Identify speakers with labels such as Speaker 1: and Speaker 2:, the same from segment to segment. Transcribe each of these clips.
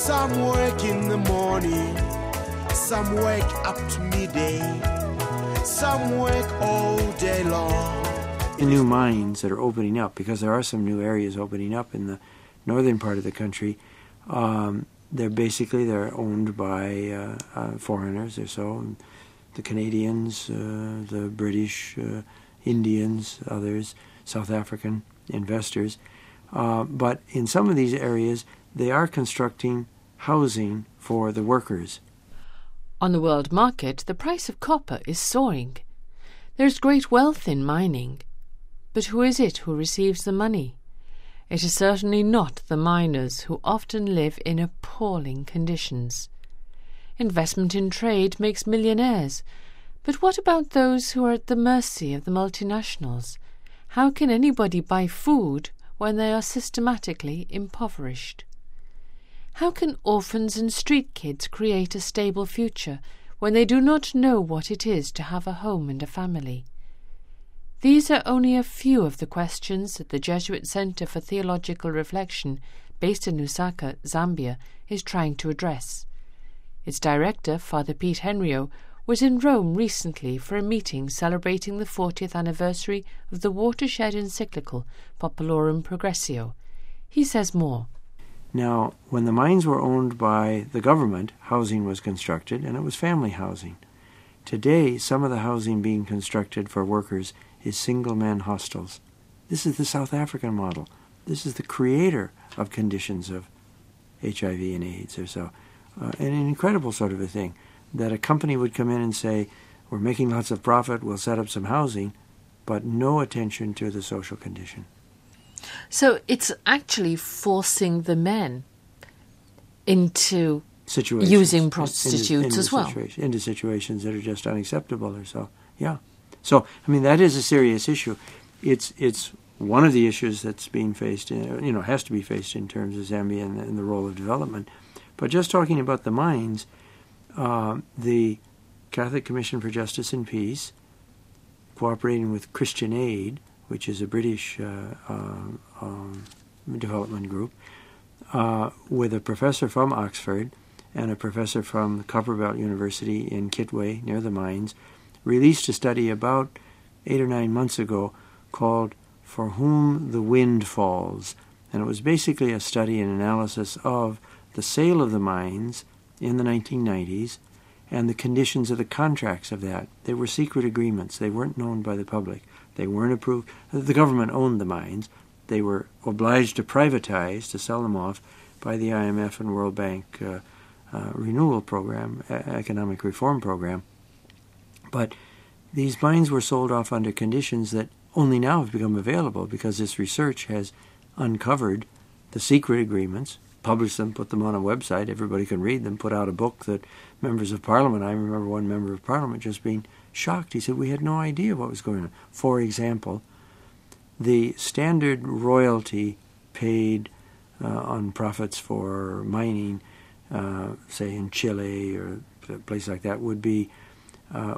Speaker 1: Some work in the morning, some wake up to midday, some work all day long.
Speaker 2: The new mines that are opening up, because there are some new areas opening up in the northern part of the country, they're owned by foreigners or so, the Canadians, the British, Indians, others, South African investors. But in some of these areas, they are constructing housing for the workers.
Speaker 3: On the world market, the price of copper is soaring. There's great wealth in mining. But who is it who receives the money? It is certainly not the miners, who often live in appalling conditions. Investment in trade makes millionaires. But what about those who are at the mercy of the multinationals? How can anybody buy food when they are systematically impoverished? How can orphans and street kids create a stable future when they do not know what it is to have a home and a family? These are only a few of the questions that the Jesuit Center for Theological Reflection, based in Lusaka, Zambia, is trying to address. Its director, Father Pete Henrio, was in Rome recently for a meeting celebrating the 40th anniversary of the watershed encyclical Populorum Progressio. He says more.
Speaker 2: Now, when the mines were owned by the government, housing was constructed, and it was family housing. Today, some of the housing being constructed for workers is single-man hostels. This is the South African model. This is the creator of conditions of HIV and AIDS or so. An incredible sort of a thing, that a company would come in and say, we're making lots of profit, we'll set up some housing, but no attention to the social condition.
Speaker 3: So it's actually forcing the men into using prostitutes as well.
Speaker 2: Into situations that are just unacceptable or so. Yeah. So, I mean, that is a serious issue. It's one of the issues that's being faced, has to be faced in terms of Zambia and the role of development. But just talking about the mines, the Catholic Commission for Justice and Peace, cooperating with Christian Aid, which is a British development group, with a professor from Oxford and a professor from Copperbelt University in Kitwe, near the mines, released a study about 8 or 9 months ago called For Whom the Wind Falls. And it was basically a study and analysis of the sale of the mines in the 1990s and the conditions of the contracts of that. They were secret agreements. They weren't known by the public. They weren't approved. The government owned the mines. They were obliged to privatize, to sell them off, by the IMF and World Bank renewal program, economic reform program. But these mines were sold off under conditions that only now have become available because this research has uncovered the secret agreements, published them, put them on a website, everybody can read them, put out a book that members of Parliament, I remember one member of Parliament just being shocked. He said, we had no idea what was going on. For example, the standard royalty paid on profits for mining, say in Chile or a place like that, would be a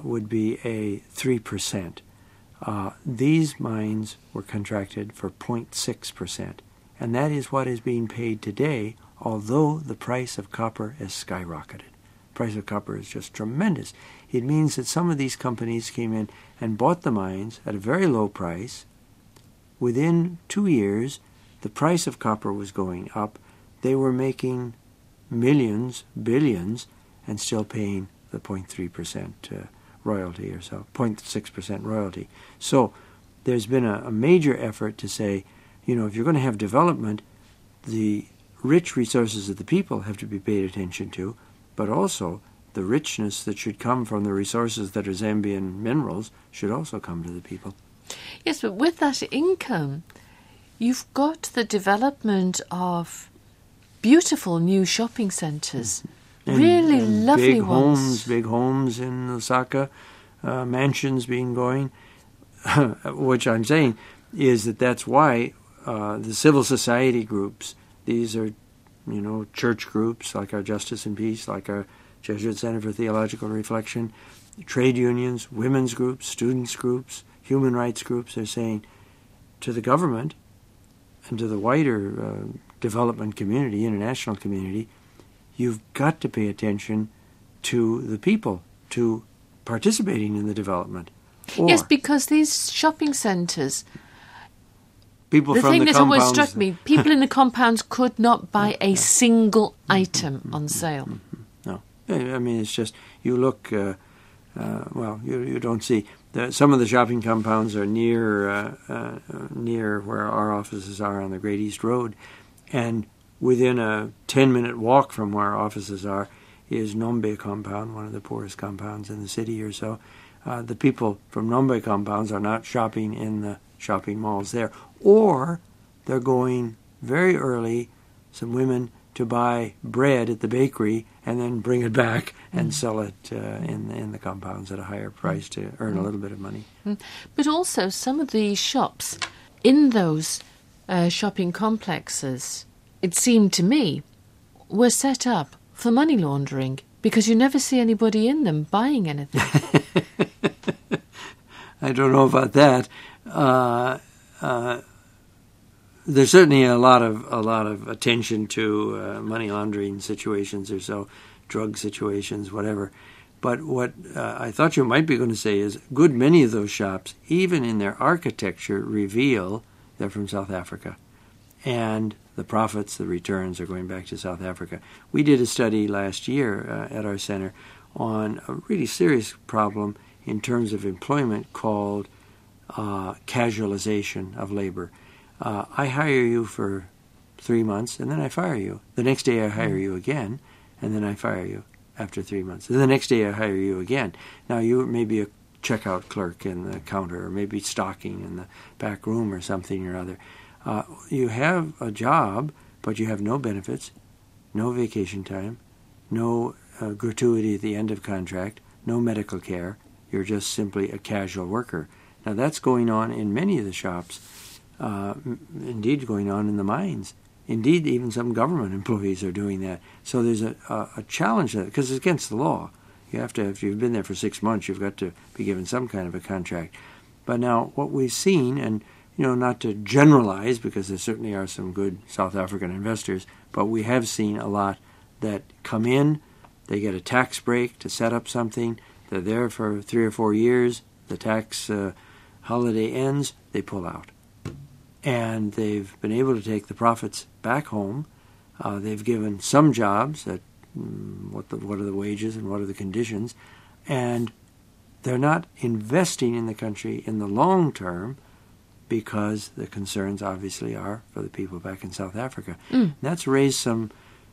Speaker 2: 3%. These mines were contracted for 0.6%, and that is what is being paid today, although the price of copper has skyrocketed. The price of copper is just tremendous. It means that some of these companies came in and bought the mines at a very low price. Within 2 years, the price of copper was going up. They were making millions, billions, and still paying the 0.3% royalty or so, 0.6% royalty. So there's been a major effort to say, if you're going to have development, the rich resources of the people have to be paid attention to, but also the richness that should come from the resources that are Zambian minerals should also come to the people.
Speaker 3: Yes, but with that income, you've got the development of beautiful new shopping centres, really lovely
Speaker 2: big
Speaker 3: ones.
Speaker 2: Big homes in Lusaka, mansions being going, which I'm saying is that's why the civil society groups, these are, church groups like our Justice and Peace, like our Jesuit Center for Theological Reflection, trade unions, women's groups, students' groups, human rights groups, are saying to the government and to the wider development community, international community, you've got to pay attention to the people, to participating in the development. Or
Speaker 3: yes, because these shopping centres,
Speaker 2: people
Speaker 3: the
Speaker 2: from
Speaker 3: thing
Speaker 2: the
Speaker 3: that always
Speaker 2: compounds,
Speaker 3: struck me, people in the compounds could not buy a single item on sale.
Speaker 2: No. I mean, it's just, you look, you don't see. Some of the shopping compounds are near where our offices are on the Great East Road, and within a 10-minute walk from where our offices are is Nombe compound, one of the poorest compounds in the city or so. The people from Nombe compounds are not shopping in the shopping malls there, or they're going very early, some women, to buy bread at the bakery and then bring it back and sell it in the compounds at a higher price to earn a little bit of money.
Speaker 3: But also some of the shops in those shopping complexes, it seemed to me, were set up for money laundering, because you never see anybody in them buying anything.
Speaker 2: I don't know about that. There's certainly a lot of attention to money laundering situations or so, drug situations, whatever. But what I thought you might be going to say is, good many of those shops, even in their architecture, reveal they're from South Africa, and the profits, the returns, are going back to South Africa. We did a study last year at our center on a really serious problem in terms of employment called casualization of labor. I hire you for 3 months, and then I fire you. The next day I hire you again, and then I fire you after 3 months. And the next day I hire you again. Now, you may be a checkout clerk in the counter, or maybe stocking in the back room or something or other. You have a job, but you have no benefits, no vacation time, no gratuity at the end of contract, no medical care. You're just simply a casual worker. Now, that's going on in many of the shops, indeed going on in the mines. Indeed, even some government employees are doing that. So there's a challenge there, because it's against the law. You have to, if you've been there for 6 months, you've got to be given some kind of a contract. But now, what we've seen, and not to generalize, because there certainly are some good South African investors, but we have seen a lot that come in, they get a tax break to set up something, they're there for 3 or 4 years, the tax holiday ends, they pull out. And they've been able to take the profits back home. They've given some jobs at what are the wages and what are the conditions, and they're not investing in the country in the long term, because the concerns obviously are for the people back in South Africa. That's raised some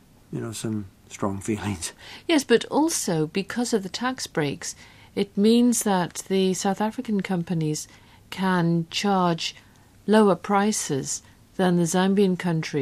Speaker 2: strong feelings.
Speaker 3: Yes, but also because of the tax breaks, it means that the South African companies can charge lower prices than the Zambian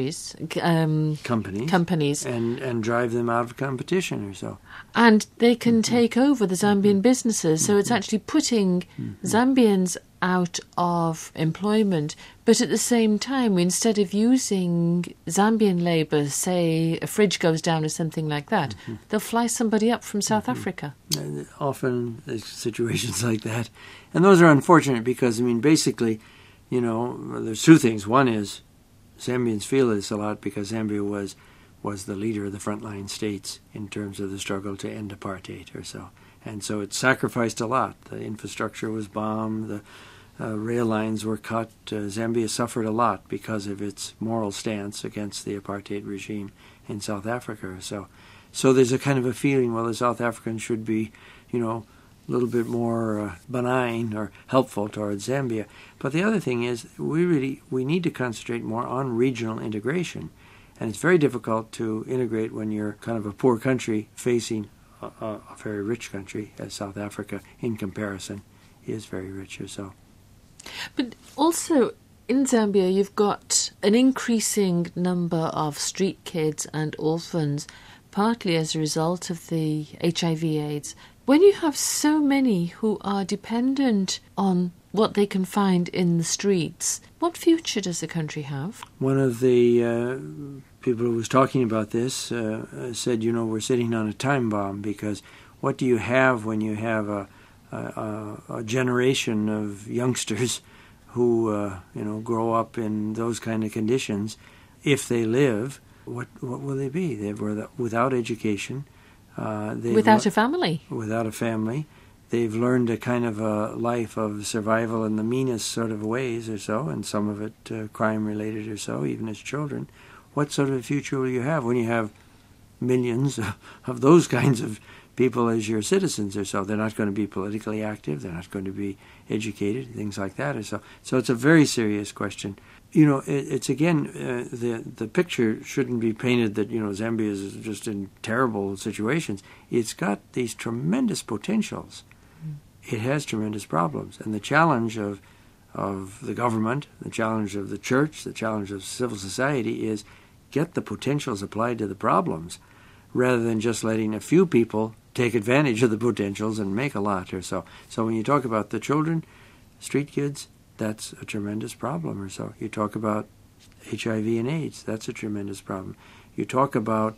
Speaker 3: companies
Speaker 2: and drive them out of competition or so.
Speaker 3: And they can take over the Zambian businesses, so it's actually putting Zambians out of employment. But at the same time, instead of using Zambian labour, say a fridge goes down or something like that, they'll fly somebody up from South Africa.
Speaker 2: Often there's situations like that. And those are unfortunate because, basically, there's two things. One is Zambians feel this a lot because Zambia was the leader of the frontline states in terms of the struggle to end apartheid or so. And so it sacrificed a lot. The infrastructure was bombed, the rail lines were cut. Zambia suffered a lot because of its moral stance against the apartheid regime in South Africa. So there's a kind of a feeling, well, the South Africans should be, a little bit more benign or helpful towards Zambia. But the other thing is we need to concentrate more on regional integration. And it's very difficult to integrate when you're kind of a poor country facing a very rich country, as South Africa, in comparison, is very rich or so.
Speaker 3: But also in Zambia, you've got an increasing number of street kids and orphans, partly as a result of the HIV/AIDS. When you have so many who are dependent on what they can find in the streets, what future does the country have? One
Speaker 2: of the people who was talking about this said, we're sitting on a time bomb, because what do you have when you have a generation of youngsters who, grow up in those kind of conditions, if they live, what will they be? They were without education.
Speaker 3: Without a family.
Speaker 2: Without a family. They've learned a kind of a life of survival in the meanest sort of ways or so, and some of it crime-related or so, even as children. What sort of a future will you have when you have millions of those kinds of people as your citizens or so? They're not going to be politically active. They're not going to be educated, things like that or so. So it's a very serious question. You know, it's again, the picture shouldn't be painted that, you know, Zambia is just in terrible situations. It's got these tremendous potentials. It has tremendous problems. And the challenge of the government, the challenge of the church, the challenge of civil society is get the potentials applied to the problems rather than just letting a few people take advantage of the potentials and make a lot or so. So when you talk about the children, street kids, that's a tremendous problem or so. You talk about HIV and AIDS, that's a tremendous problem. You talk about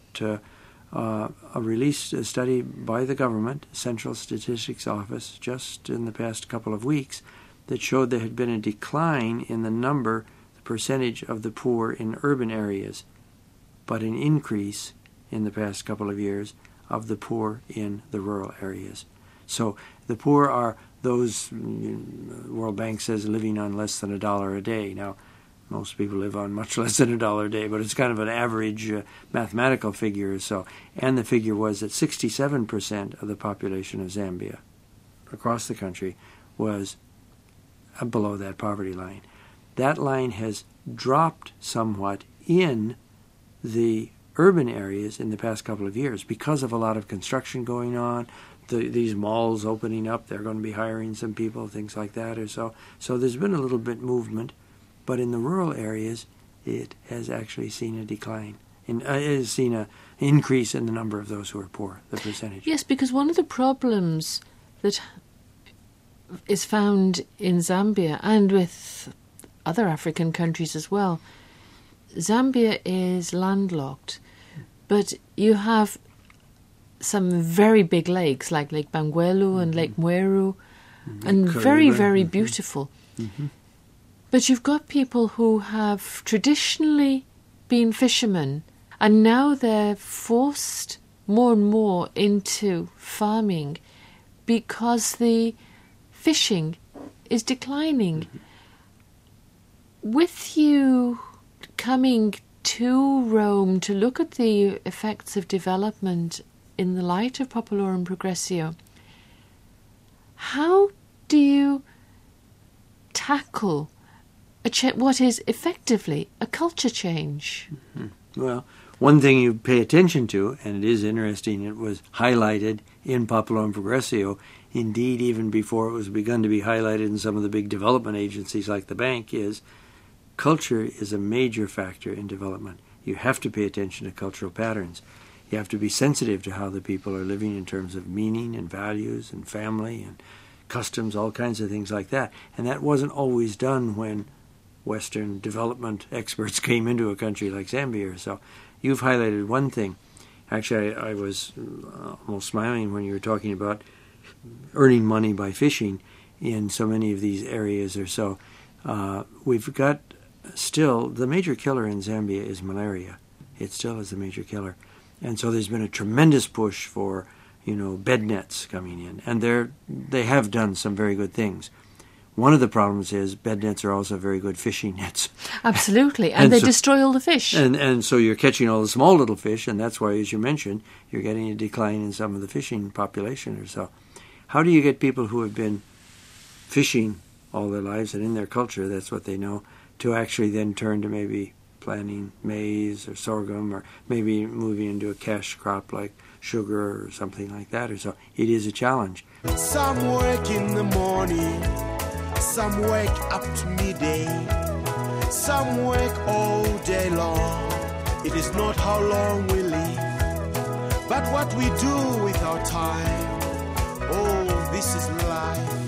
Speaker 2: a study by the government, Central Statistics Office, just in the past couple of weeks, that showed there had been a decline in the percentage of the poor in urban areas, but an increase in the past couple of years of the poor in the rural areas. So the poor are those, World Bank says, living on less than $1 a day. Now, most people live on much less than $1 a day, but it's kind of an average mathematical figure or so. And the figure was that 67% of the population of Zambia across the country was below that poverty line. That line has dropped somewhat in the urban areas in the past couple of years because of a lot of construction going on, these malls opening up. They're going to be hiring some people, things like that or so. So there's been a little bit movement, but in the rural areas, it has actually seen a decline. It has seen an increase in the number of those who are poor, the percentage.
Speaker 3: Yes, because one of the problems that is found in Zambia and with other African countries as well, Zambia is landlocked, but you have some very big lakes like Lake Bangweulu and Lake Mweru, and very, very beautiful. Mm-hmm. But you've got people who have traditionally been fishermen, and now they're forced more and more into farming because the fishing is declining. Mm-hmm. With you coming to Rome to look at the effects of development in the light of Populorum Progressio, how do you tackle what is effectively a culture change?
Speaker 2: Mm-hmm. Well, one thing you pay attention to, and it is interesting, it was highlighted in Populorum Progressio, indeed even before it was begun to be highlighted in some of the big development agencies like the bank, is culture is a major factor in development. You have to pay attention to cultural patterns. You have to be sensitive to how the people are living in terms of meaning and values and family and customs, all kinds of things like that. And that wasn't always done when Western development experts came into a country like Zambia or so. You've highlighted one thing. Actually, I was almost smiling when you were talking about earning money by fishing in so many of these areas or so. We've got still, the major killer in Zambia is malaria. It still is the major killer. And so there's been a tremendous push for, bed nets coming in. And they have done some very good things. One of the problems is bed nets are also very good fishing nets.
Speaker 3: Absolutely. And they destroy all the fish.
Speaker 2: And so you're catching all the small little fish, and that's why, as you mentioned, you're getting a decline in some of the fishing population or so. How do you get people who have been fishing all their lives and in their culture, that's what they know, to actually then turn to maybe planting maize or sorghum or maybe moving into a cash crop like sugar or something like that or so? It is a challenge.
Speaker 1: Some work in the morning, some work up to midday, some work all day long. It is not how long we live, but what we do with our time. Oh, this is life.